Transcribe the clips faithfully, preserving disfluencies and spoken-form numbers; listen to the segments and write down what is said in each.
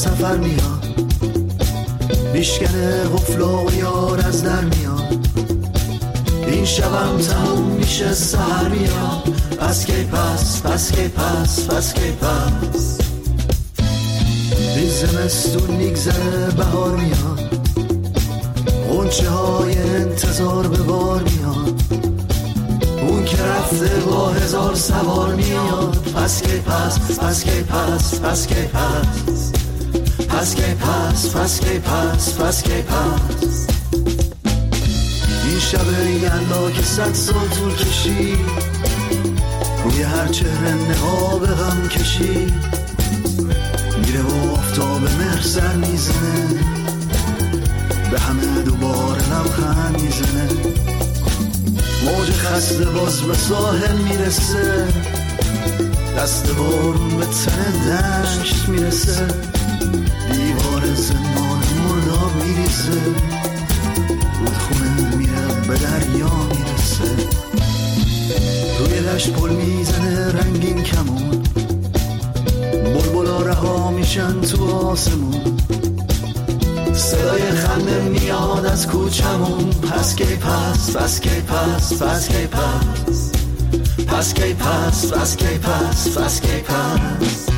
سفر میاد، میشکنه قفلا و یار از در میاد. این شبم تموم میشه سحر میاد. پس کی پس پس کی پس پس کی پس. این زمستون میگذره بهار میاد، غنچه های انتظار به بار میاد. اون که رفته با هزار سوار میاد. پس کی پس پس کی پس پس کی پس. پس کی پس پس کی پس پس کی پس. این شب یلدا که صد سال طول کشید، روی هر چهره نقاب غم کشید. میره و آفتاب مهر سر میزنه، به همه دوباره لبخند میزنه. موج خسته باز به ساحل میرسه، دست بارون به تن دشت میرسه. دیوار زندان مرداب میریزه، رودخونه میره به دریا میرسه. روی دشت پل میزنه رنگین کمون، بلبلا رها میشن تو آسمون. صدای خنده میاد از کوچمون. پس کی پس پس کی پس پس کی پس. پس کی پس پس کی پس پس کی پس.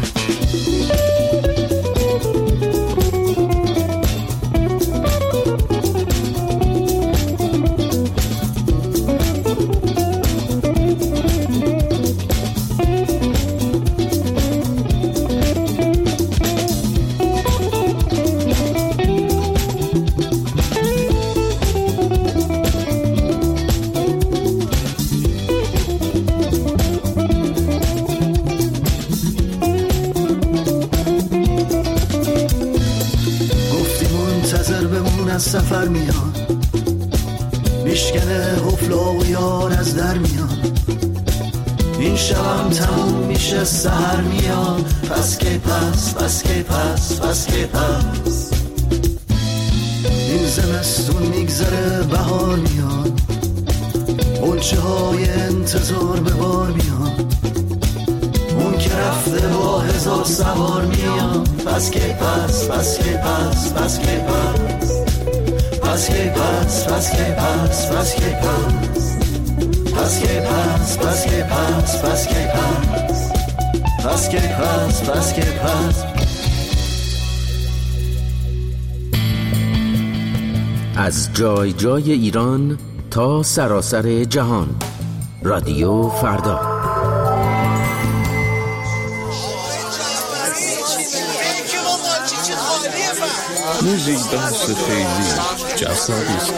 سفر میاد، میشکنه قفلا و یار از در میاد. این شبم تموم میشه سحر میاد. پس کی پس پس کی پس پس کی پس. این زمستون میگذره بهار میاد، غنچه های انتظار به بار میاد. اون که رفته با هزار سوار میاد. پس کی پس پس کی پس پس کی پس. پس کی پس پس کی پس پس کی پس. پس کی پس پس کی پس پس کی پس. پس کی پس پس کی پس. از جای جای ایران تا سراسر جهان، رادیو فردا. موزیک بحث خیلی جسدی است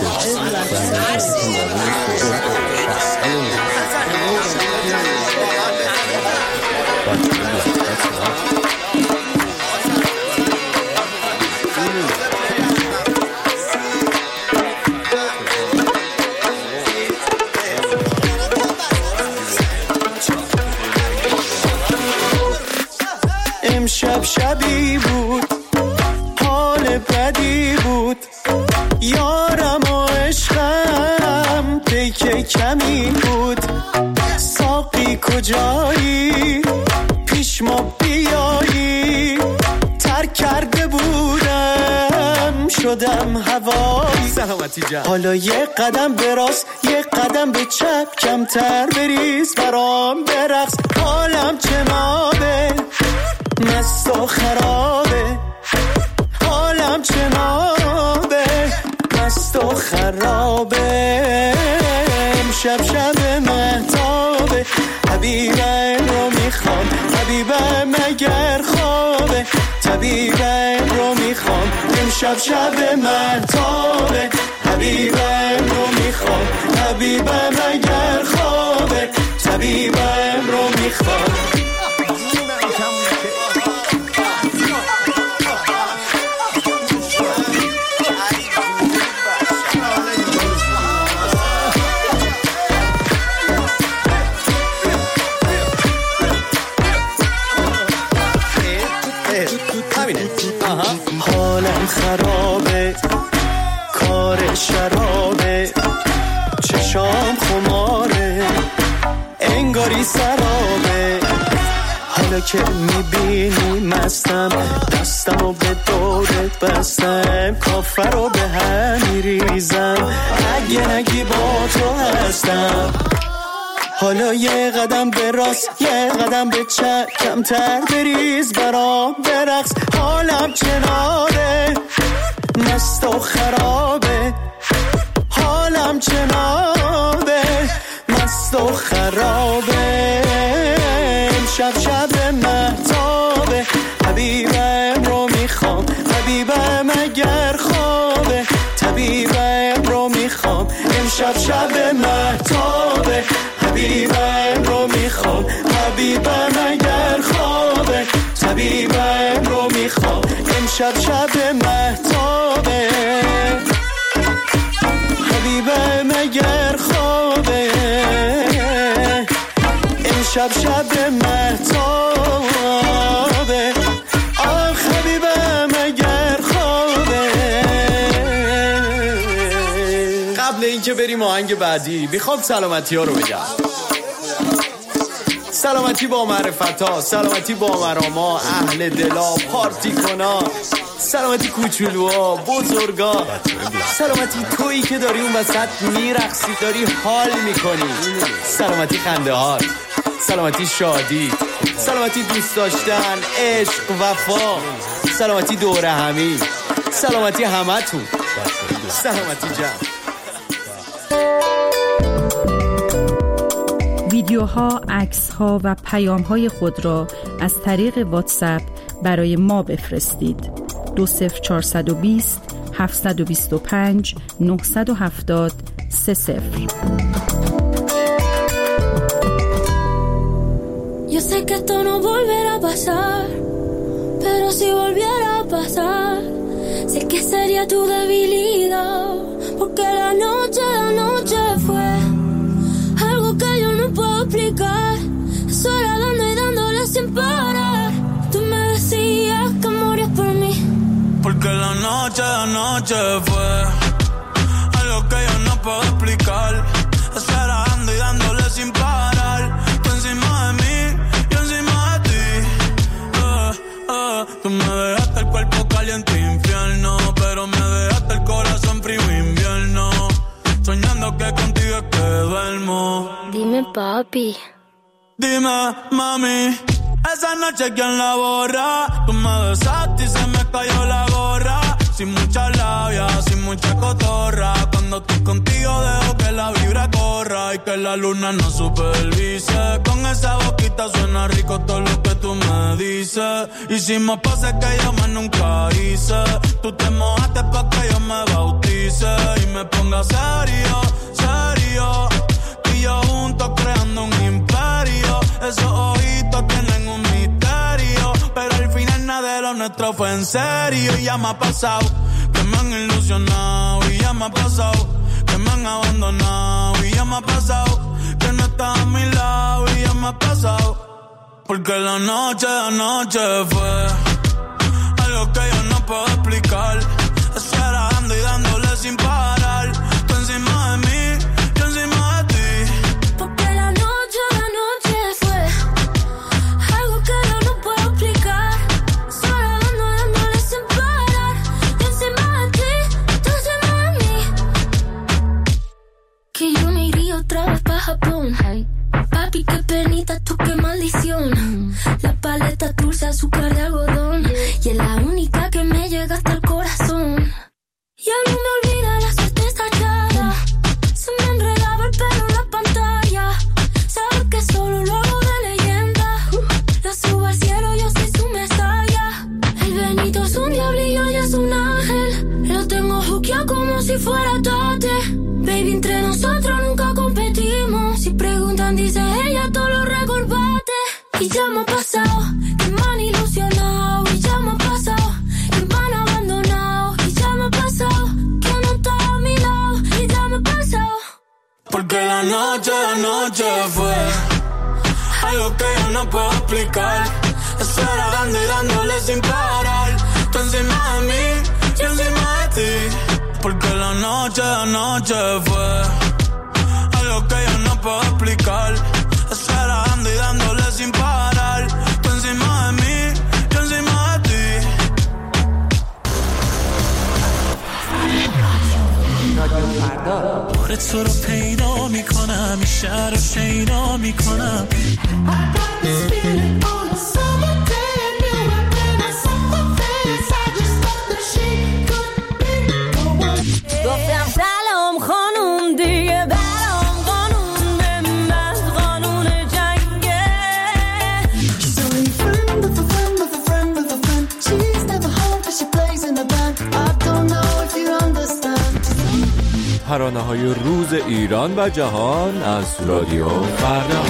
امشب شبی بود، حال بدی بود، یارم و عشقم پیک کمی بود. ساقی کجایی؟ پیش ما بیایی. ترک کرده بودم شدم هوایی. سلامتی جان. حالا یه قدم به راست یه قدم به چپ، کمتر بریز برام برقص. حالم چنابه مست و خرابه، حالم چنابه مست و خرابه. امشب شب مهتابه، حبیبم رو میخوام، حبیبم اگر خوابه، طبیبم رو میخوام. امشب شب مهتابه، حبیبم رو میخوام، حبیبم اگر خوابه، طبیبم رو میخوام. حالم خرابه، کار شرابه، چشام خماره، انگاری سرابه. حالا حالا که میبینی مستم، دستمو به دورت بستم، کافه رو به هم میریزم، اگه نگی با تو هستم. حالا یه قدم به راست یه قدم به چپ، کمتر بریز برام برقص، حالم چناره مست و خرابه، حالم چنابه مست و خرابه. امشب شب مهتابه، حبیبم رو میخوام، حبیبم اگر خوابه، طبیبم رو میخوام. امشب شب مهتابه، حبیبم رو میخوام، حبیبم اگر خوابه، طبیبم رو میخوام. امشب شب مهتابه، حبیبم اگر خوابه، امشب شب مهتابه، آخ حبیبم اگر خوابه. قبل اینکه بریم آهنگ بعدی میخوام سلامتی ها رو بگم. سلامتی با معرفت ها، سلامتی با مراما، اهل دلا، پارتی کنا، سلامتی کوچولوها، بزرگا، سلامتی تویی که داری اون وسط میرقصی، داری حال میکنی، سلامتی خنده ها، سلامتی شادی، سلامتی دوست داشتن، عشق، وفا، سلامتی دوره همی، سلامتی همه تون، سلامتی جمع. ویدیوها، عکس‌ها و پیام‌های خود را از طریق واتساپ برای ما بفرستید. دو صفر چهارصد و بیست هفتصد و بیست و پنج نهصد و هفتاد سه صفر. Yo sé que esto no volverá a pasar, pero si volviera a pasar, sé que sería tu debilidad, porque la noche, la noche fue algo que yo no puedo explicar, sola dando y dándole sin parar. Tú me decías que morías por mí, porque la noche, la noche fue algo que yo no puedo explicar, sola dando y dándole sin parar. Tú encima de mí, yo encima de ti. Uh, uh, tú me dejaste el cuerpo caliente infierno, pero me dejaste el corazón frío invierno, soñando que contigo es que duermo. Dime papi, dime mami, esa noche quién la borra. Tú me besaste y se me cayó la gorra, sin mucha labia, sin mucha cotorra. Cuando estoy contigo dejo que la vibra corra y que la luna no supervise. Con esa boquita suena rico todo lo que tú me dices. Hicimos poses que yo más nunca hice. Tú te mojaste pa' que yo me bautice y me ponga serio, serio. Tú y yo juntos creando un imperio. Esos ojitos tienen un misterio, pero al final nada de lo nuestro fue en serio. Y ya me ha pasado que me han ilusionado, y ya me ha pasado que me han abandonado, y ya me ha pasado que no estás a mi lado, y ya me ha pasado. Porque la noche, la noche fue algo que yo no puedo explicar, estar dando y dándole sin parar. Tú encima de mí, yo encima de ti. porque la noche, la noche fue algo que yo no puedo explicar, sola dando, dándole sin parar. Yo encima de ti, tú encima de mí. Que yo me iría otra vez pa' Japón. Papi, qué penita, tú qué maldición. La paleta dulce, azúcar de algodón, y es la única que me llega hasta el corazón. Ya no me olvida la suerte estallada, se me enredaba el pelo en la pantalla. Sabes que solo lo hago de leyenda, lo subo al cielo, yo soy su mesaya. El Benito es un diablillo y es un ángel, lo tengo juqueado como si fuera Tate. Baby, entre nosotros nunca competimos, si preguntan dice ella todo lo recordate. Y ya me ha pasado que me han ilusionado, y ya me ha pasado que me han abandonado, y ya me ha pasado que no está a mi lado, y ya me ha pasado. Porque la noche, la noche fue algo que yo no puedo explicar, estar dando y dándole sin parar. Tú encima de mí, yo encima de ti. Porque la noche, la noche fue algo que yo no puedo explicar, estar dando y dándole sin parar. Tú encima فردا. آره تو رو پیدا میکنم، این شهر رو شیدا میکنم. گفتم سلام خانوم دیگه برام قانون به من قانون جنگه. She's only a friend of a friend of a friend of a friend. She's never home but she plays in a band. I don't know if you understand. ترانه های روز ایران و جهان از رادیو فردا.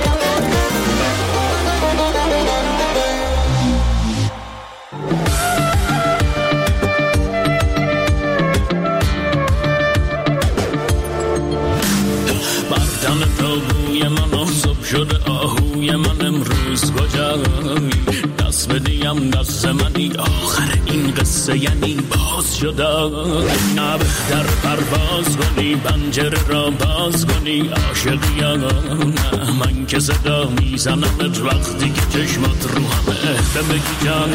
شده آهوی من امروز کجایی؟ دست بدیم دست منی آخر این قصه یعنی باز شده. نه بهتر پرواز کنی پنجره را باز کنی عاشقی یا نه؟ من که صدا میزنمت وقتی که چشمات رو همه بمگی جان.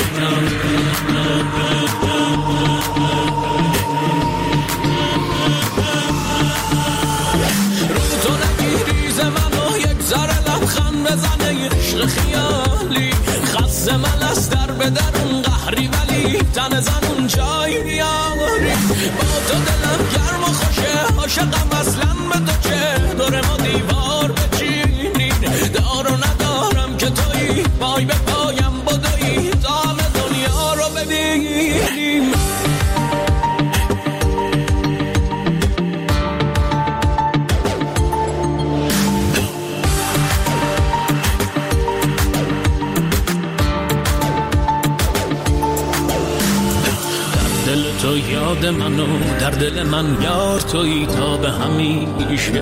رو تو نگیری ز منو یک ذره لبخند بزنه یه عشق خیالی. خسته من از در به درون قهری ولی تن زنون جای بیاری. با تو دلم گرم و خوشه عاشقم اصلا به تو چه دور ما دیوار بچینین. دار و ندارم که تویی پای به پایم بدویی تا همه دنیا رو ببینیم. تو یاد منو در دل من یار تویی تا به همیشه.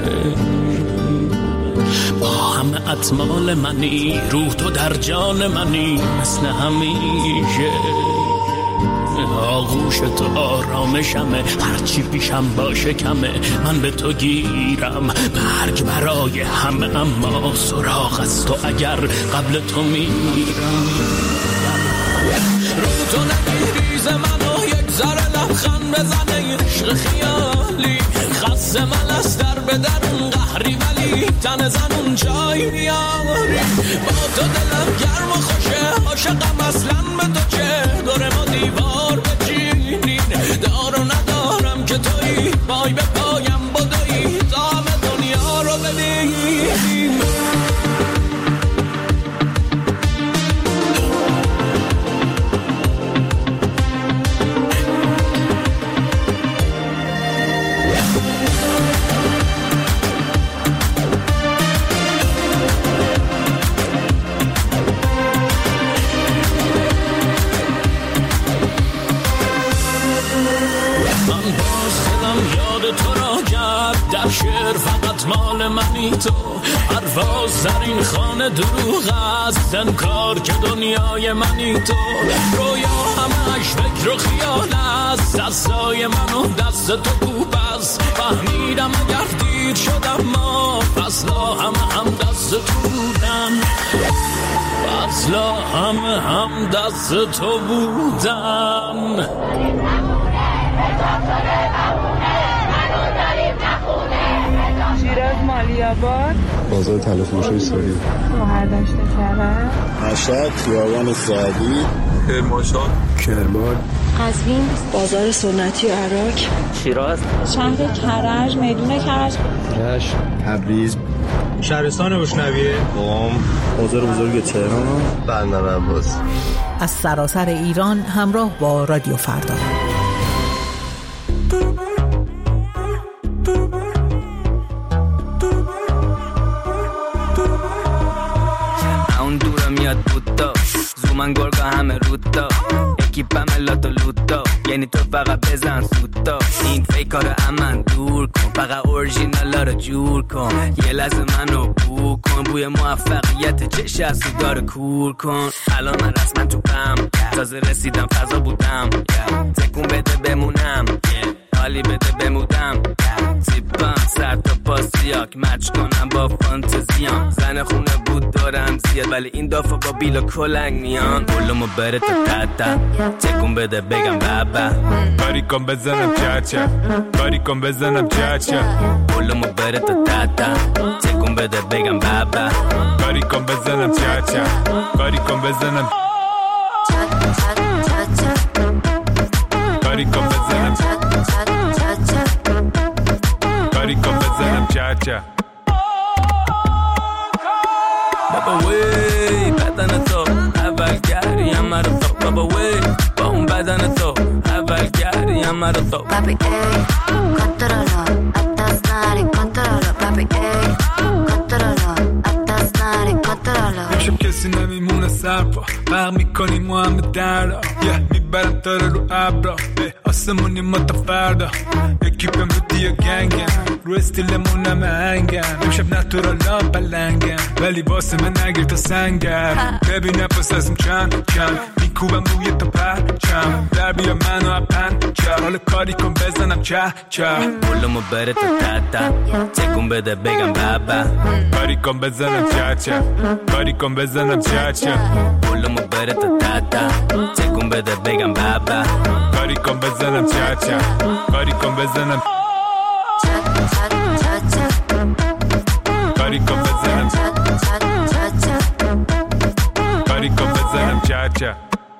با همه اطمال منی روح تو در جان منی مثل همیشه. آغوش تو آرامشمه هرچی پیشم باشه کمه. من به تو گیرم برگ برای همه اما سراغ از تو اگر قبل تو میرم. رو تو نگیری ز منو یک ذره لبخند بزنه یه عشق خیالی. خسته من از در به درون قهری ولی تن زنون جای بیاری. با تو دلم گرم و خوشه عاشقم اصلا به تو چه دور ما دیوار بچینین. دار و ندارم که تویی پای به پایم بدویی تا همه دنیا رو ببینیم. در شعر فقط مال منی تو. پرواز در این خانه دروغ است انکار که دنیای منی تو. رویا همش فکر و خیال است دستای منو دست تو کوب است. فهمیدم اگر دیر شدم ما فصلا همه هم دست تو بودن. فصلا همه هم دست تو بودن. شیراز مالیاباد بازار تلفروشی ساری شوهر داشته کرد مشهد خیابان سعدی کرمانشاه کرمان قزوین بازار سنتی عراق شیراز شهر کرج میدون کرج رشت تبریز شهرستان بشنویه قم بازار بزرگ تهران بندر عباس. از سراسر ایران همراه با رادیو فردا. من گرگا همه روتا اکیپم لاتو لوتا یعنی تو فقط بزن سوتا. این فیکار امن دور کن فقط اورژینالا رو جور کن. یه لحظه منو بو کن بوی موفقیت چش از سیگار کور کن. الان من رسما تو پم تازه رسیدم فضا بودم تکون بده بمونم حالی بده بمودم زیبم سر تا پاسی آفرودیزیاک مچ کنم با فانتزیام. زن خونه بود دارم زیاد ولی این دفعه با بیلا کلنگ میان. بلومو بره تا تتا تکون بده بگم بابا. باری کن بزنم چاچا، باری کن بزنم چاچا. بلومو بره تا تتا تکون بده بگم بابا. باری کن بزنم چاچا، باری کن بزنم باری کن بزنم باری کن بزنم چاچا. بابا وی بدن تو اول گریم مرا تو. بابا وی با اون بدن تو اول گریم مرا تو. Papi ey, controlo, atas nari, controlo. Papi ey, controlo, atas nari, controlo. امشب کسی نمیمونه سرپا، برق میکنیم ما همه دردا. یه میبرم داره رو ابرا، به آسمونی ما تا فردا. اکیپم رو دیا گنگم، رو استیلمون همه هنگم. امشب نتورالام پلنگم، ولی واسه من نگیر تا سنگم. ببینه پس ازم چند چند میکوبم روی تا پرچم. در بیا منو اپن چه حال کاری کن بزنم چه چه. بلومو بره تا تتا تکون بده بگم بابا. کاری کن بزنم چه چه، کاری کن بزنم چه چه. بلومو بره تا تتا تکون بده بگم بابا. کاری کن بزنم چه چه، کاری کن بزنم کاری کن بزنم کاری کن بزنم چه چه.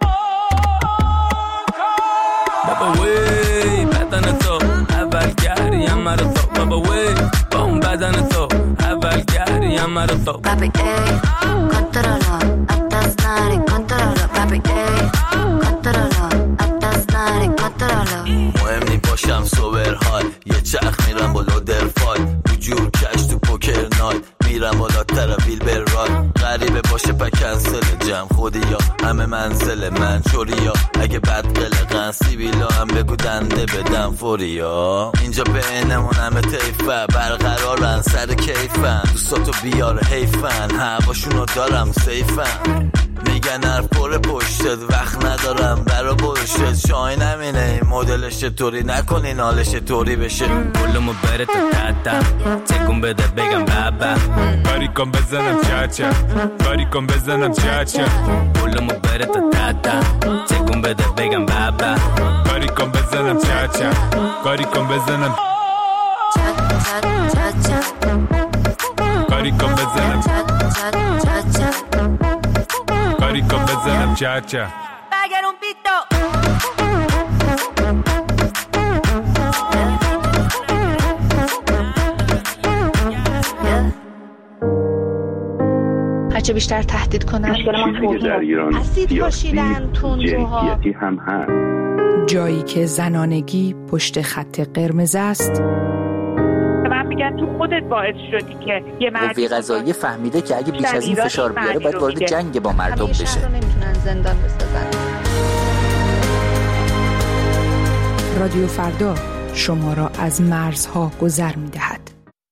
بابا وی بدن تو اول گریم مرا تو. بابا وی با اون بدن تو اول گریم مرا تو. Papi ey, controlo, atas nari, controlo. Papi ey, controlo, atas nari, controlo. مهم نی باشم سوبر های، یه چرخ میرم بالا درفای. بجور کش تو پوکر نایت، میرم بالا ترابیل بر رای. غریبه باشه پا کنسل جمع خودی یا همه منزل من چوری یا. اگه بد قلقن سیبیلا هم بگو دنده بدم فوری یا. اینجا بینمون همه تیفه برقرارن سر کیفن. دوستاتو بیار حیفن هواشونو دارم سیفن. میگن حرف پر پشتت وقت ندارم برا برشت. شاین همینه مدلش طوری نکنین حالش طوری بشه. بلومو بره تا تتا تکون بده بگم بابا. باری کن بزنم چه چه، باری کن بزنم چه چه. بلومو بره تا تتا تکون بده بگم بابا. باری کن بزنم چه چه، کاری کن بزنم کاری کن بزنم کاری کن بزنم چه چه. Paguen un pito. هرچه بیشتر تهدید کنن چیزی که در ایران سیاسی جنسیتی هم هست. جایی که زنانگی پشت خط قرمز است. من میگم تو خودت باعث شدی که یه مرد قوه قضاییه فهمیده که اگه بیش از این فشار بیاره باید وارد جنگ با مردم بشه. همیشه نمیتونن زندان بسازن. رادیو فردا شما را از مرزها گذر می‌دهد.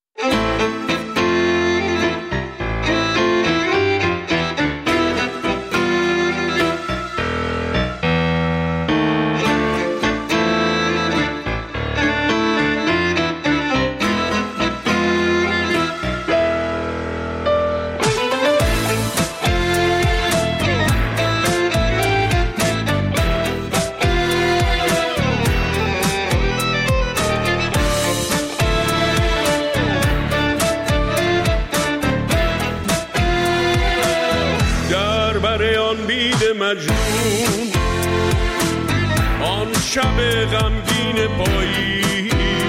مجنون آن شب غمگین پایی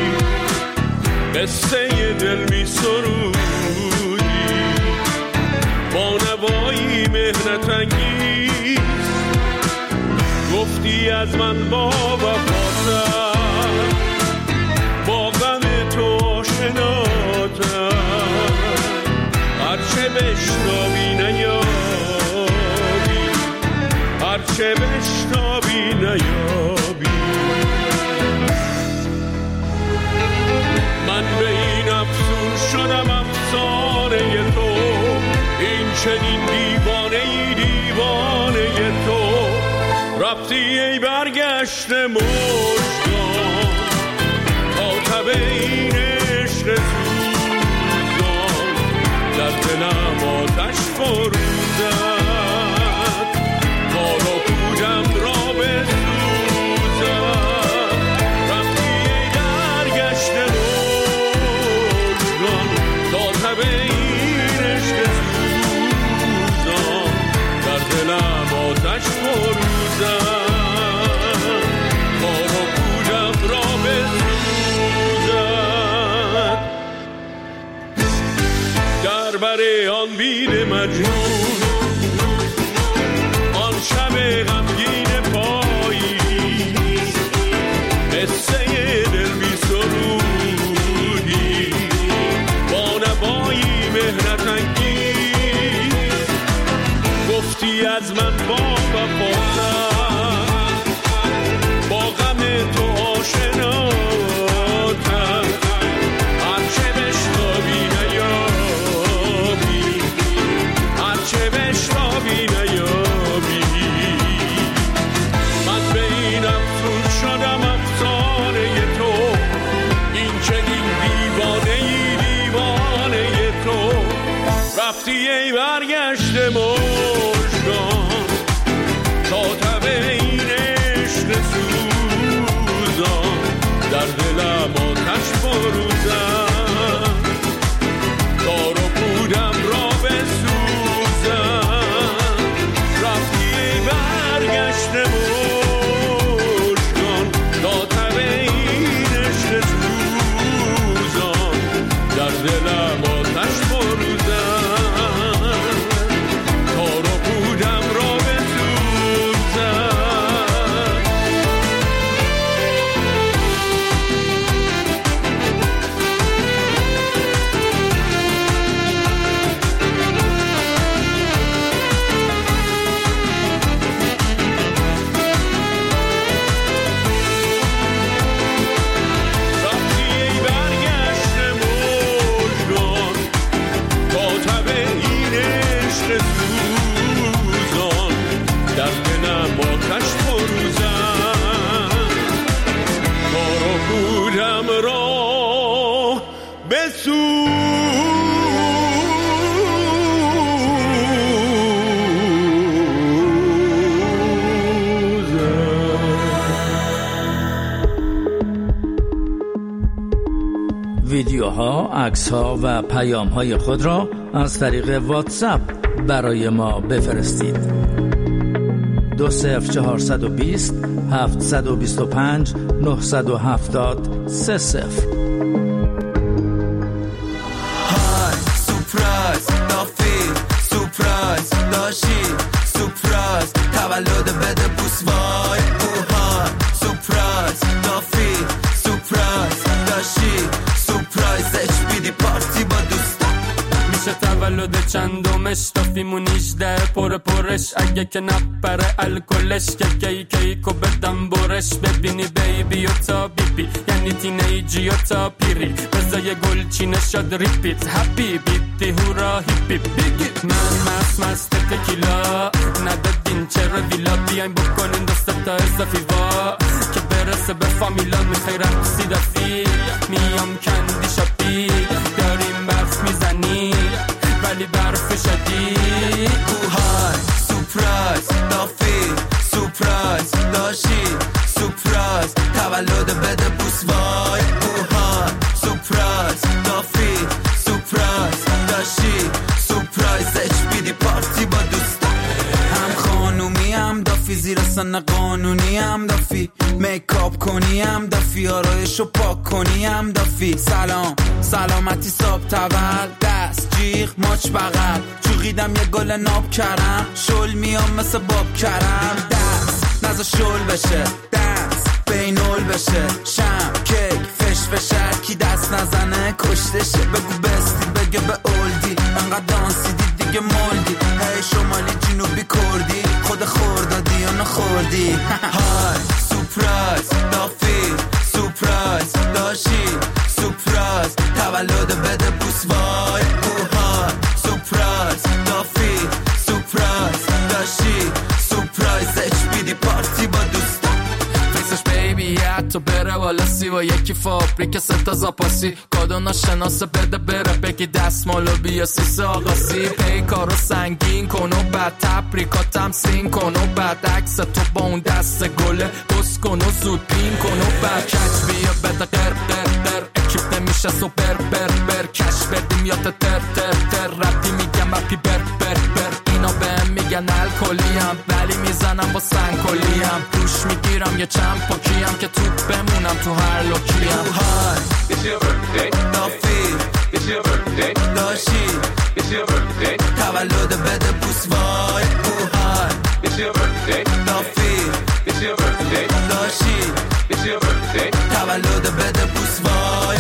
قصه دل می سرودی با نوایی مهنت انگیز گفتی از من با وفاتم با غم تو آشناتم هرچه بشنوی نیابی هرچه بشنوی نیابی من به این افسون شدم افسانه تو این چنین دیوانه ای دیوانه تو رفتی ای برگشت مشتاق تا تب این عشق فروزد کار و پودم را بسوزد رفتی ای برگشت مژگان تا تب این عشق سوزان در دلم آتش فروزد کار و پودم را بسوزد در بر آن بید مجنون آن شب غمگین پایی قصه دل بی سرودی با نوایی مهنت انگیز گفتی از من با وفاتر با غم تو آشناتر هرچه بشتابی نیابی هرچه بشتابی نیابی من به این افسون شدم افسانه تو این چنین دیوانه ای دیوانه تو رفتی ای برگشت مژگان تا تب این عشق سوزان در دلم آتش فروزد کار و پودم را بسوزد رفتی ای برگشت مژگان تا تب این عشق سوزان در دلم آتش فروزد کار و پودم را بسوزد رفتی ای برگشت مژگان تا تب این عشق سوزان در دلم آتش فروزد کار و پودم را ویدیوها، عکس‌ها و پیام‌های خود را از طریق واتساپ برای ما بفرستید. دو صفر چهارصد و بیست هفتصد و بیست و پنج نهصد و هفتاد سه صفر. های سورپرایز دافی سورپرایز داشی سورپرایز تولد بده بوس وای اوهای سورپرایز دافی سورپرایز داشی سورپرایز اچ بی دی پارتی با دوستا میشه تولد چندمش دافیمون هجده پر پرش اگه که نپره الکلش که کی کیکو بدم برش ببینی بیبی و تا بیبی یعنی تینیجی و تا پیری بزای گل چی نشد ریپیت هپی بیتی هورا هیپی بیگی من مست مست تکیلا ندادین چرا ویلا بیاین بکنین دست تا اضافی وا که برسه به فامیلا میخوای رقصی دافی میام کندی شاپی داریم برف میزنی ولی برف شدی اوهای سورپرایز دافی سورپرایز داشی سورپرایز تولد بده بوس وای اوهای سورپرایز دافی سورپرایز داشی سورپرایز اچ بی دی پارتی با دوستا هم خانومی هم دافی زیر سن قانونی هم دافی میکاپ کنی هم دافی آرایشو پاک کنی هم دافی سلام سلامتی صاحب تول دست جیغ ماچ بغل چوقیدم یه گل ناب کرم شل میام مثل باب کرم دست نزا شل بشه دست بینول بشه شم کیک فش فشر کی دست نزنه کشتشه بگو بستی بگه به اولدی انقدر دانسی دید دیگه مولدی هی شمالی جنوبی کردی خود خوردادی یا نخوردی های سورپرایز دافی سورپرایز داشی سورپرایز تولد بده بوس وای اوهای سورپرایز دافی سورپرایز داشی سورپرایز اچ بی دی پارتی با دوستا فیسش بیبی حتی بره والا سی و و یکی فابریک ستا زاپاسی کادو ناشناس بده بره بگی دستمالو بیا سیسه آقاسی پی کارو سنگین کن و بعد تبریکاتم سین کن و بعد عکس تو با اون دست گله بس کن و زود پین کن و بعد کچ بیا بده قر قر قر اکیپ نمیشه سو بر بر بر کش بدیم یا تر تر تر رپی میگم رپی بر بر بر اینا بهم میگن الکلیم ولی میزنم با سنگکلیم روش میگیرم یه چند پاکیم که تو بمونم تو هر لوکیم های It's your birthday نافی It's your birthday داشی It's your birthday تولد بده بوس وای های It's your birthday نافی It's your birthday داشی It's your birthday تولد بده بوس وای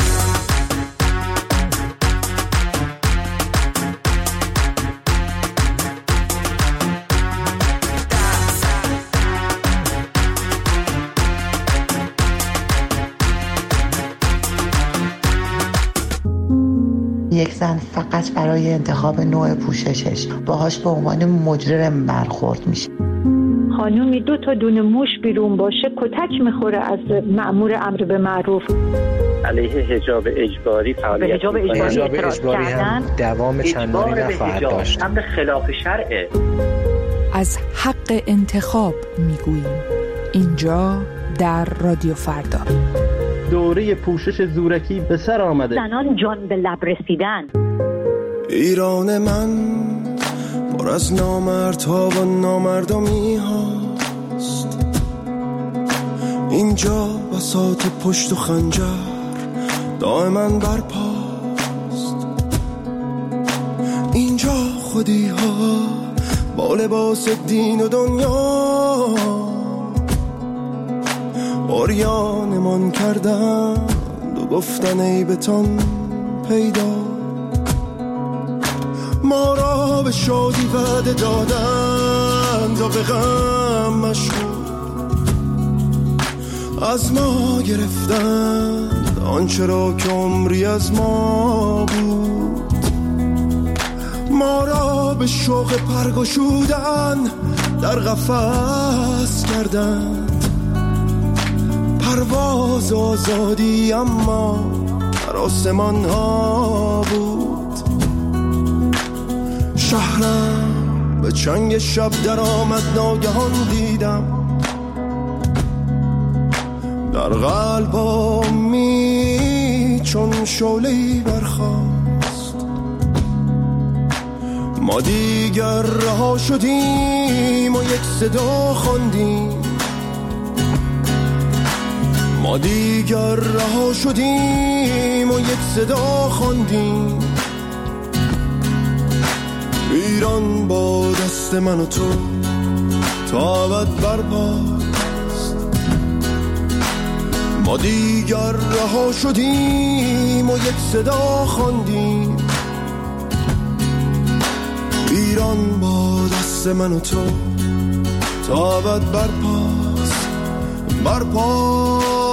یک زن فقط برای انتخاب نوع پوششش باهاش به عنوان مجرم برخورد میشه. خانومی دو تا دونه موش بیرون باشه کتک میخوره از مأمور امر به معروف. علیه حجاب اجباری فعالیت حجاب اجباری, حجاب اجباری هم دوام چندانی نخواهد داشت. امر خلاف شرعه. از حق انتخاب میگوییم اینجا در رادیو فردا. دوره پوشش زورکی به سر آمده. زنان جان به لب رسیدن. ایران من پر از نامردها و نامردمی هاست. اینجا بساط پشت و خنجر دائما برپاست. اینجا خودی ها با لباس دین و دنیا عریانمان کردند و گفتن عیبتان پیدا. ما را به شادی وعده دادند و به غم مشغول از ما گرفتند آنچه را که عمری از ما بود. ما را به شوق پرگشودن در قفس کردند. پرواز آزادی اما در آسمان ها بود. شهرم به چنگ شب در آمد ناگهان دیدم در قلبامی چون شعله‌ای برخاست. ما دیگر رها شدیم و یک صدا خواندیم. ما دیگر رها شدیم و یک صدا خواندیم. ایران با دست من و تو تا ابد برپاست. ما دیگر رها شدیم و یک صدا خواندیم. ایران با دست من و تو تا ابد برپاست. برپاست